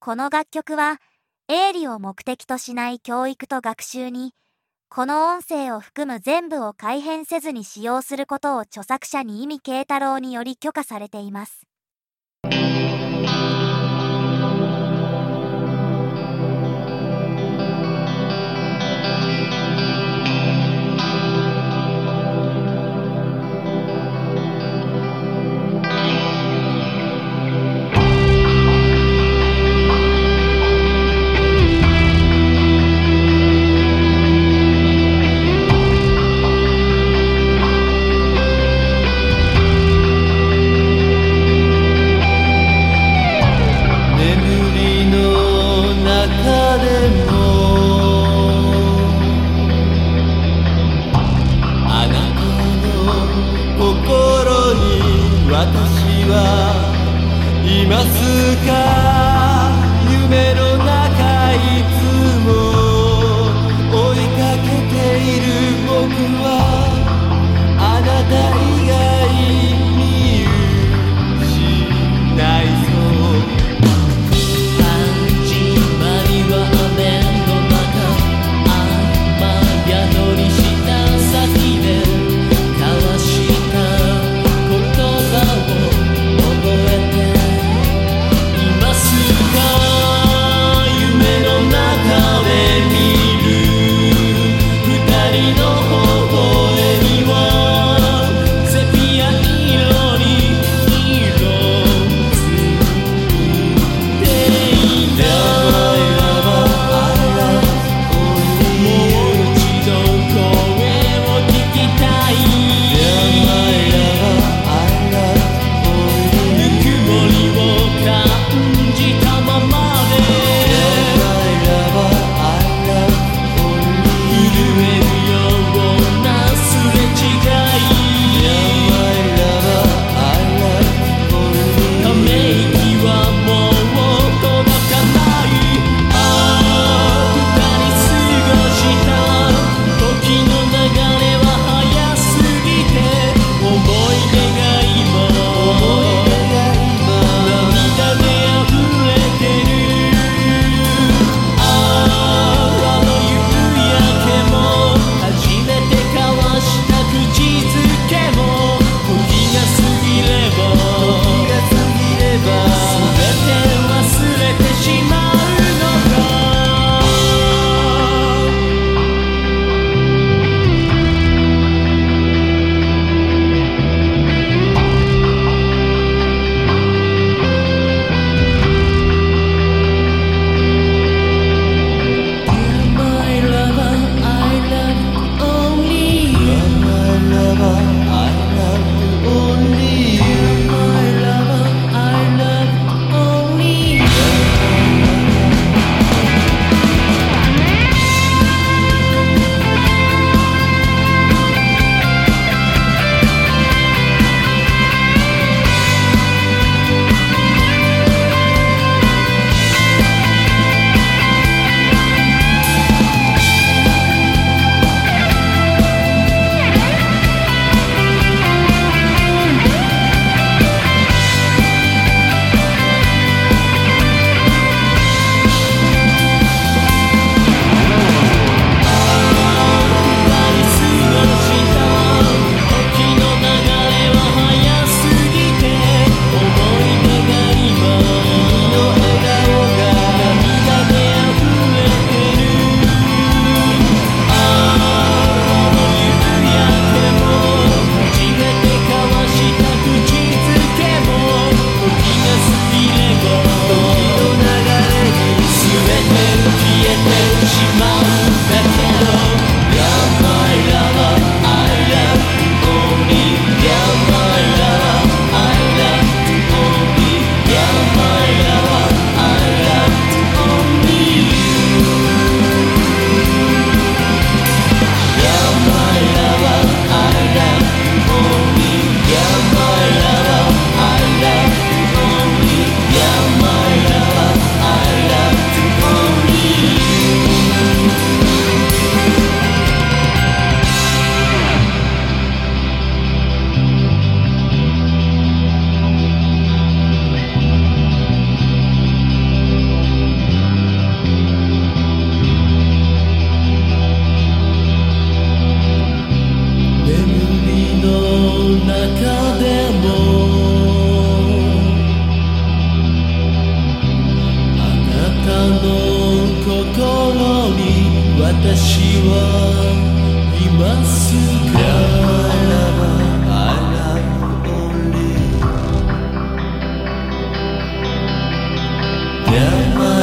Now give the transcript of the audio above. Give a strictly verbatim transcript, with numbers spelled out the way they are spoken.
この楽曲は営利を目的としない教育と学習に、この音声を含む全部を改変せずに使用することを著作者に意味慶太郎により許可されています。 私はいますか、夢の中いつも追いかけている僕はあなた以外見失いそう。始まりは雨の中、雨宿りした先で交わした言葉を覚えています私はいますか I love only 山